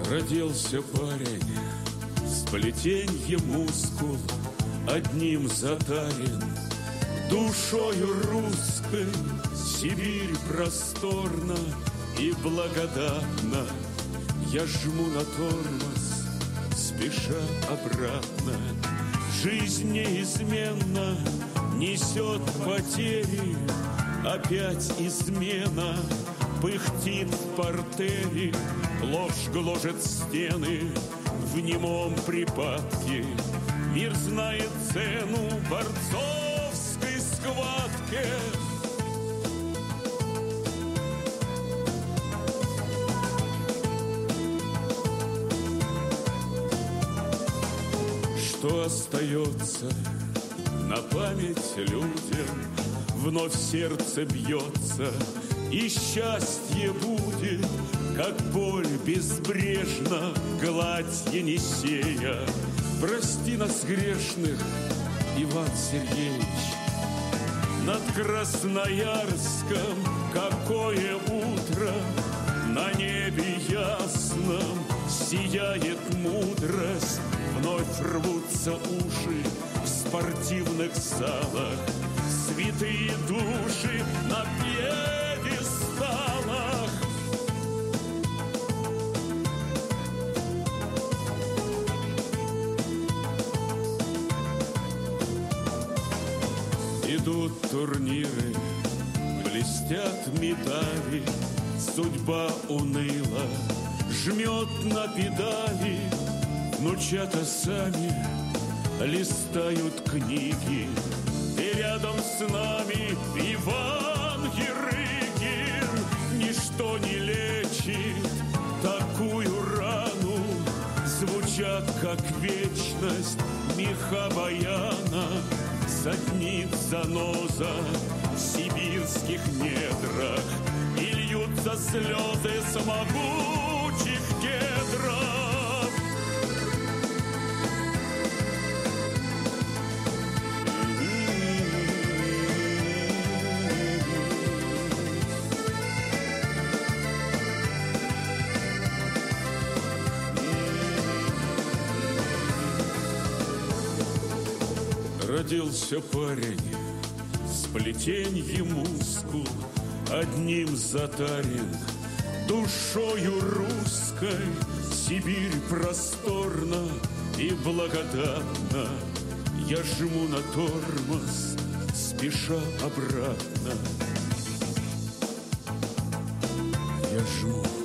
Родился парень, сплетенье мускул, одним затарен, душою русской. Сибирь просторна и благодатна. Я жму на тормоз, спеша обратно. Жизнь неизменно несет потери. Опять измена пыхтит в портере. Ложь гложет стены в немом припадке. Мир знает цену борцовской схватке. Что остается на память людям? Вновь сердце бьется, и счастье будет, как боль безбрежна, гладь Енисея. Прости нас, грешных, Иван Сергеевич. Над Красноярском какое утро, на небе ясном сияет мудрость. Вновь рвутся уши в спортивных залах, святые души на пьедесталах. Идут турниры, блестят медали, судьба уныла, жмет на педали. Внучата сами листают книги, и рядом с нами Иван Ярыгин. Ничто не лечит такую рану, звучат, как вечность, меха баяна. Саднит заноза в сибирских недрах, и льются слезы с могучих кедров. Родился парень, сплетенье мускул, одним затарен, душою русской. Сибирь просторна и благодатна. Я жму на тормоз, спеша обратно. Я жму.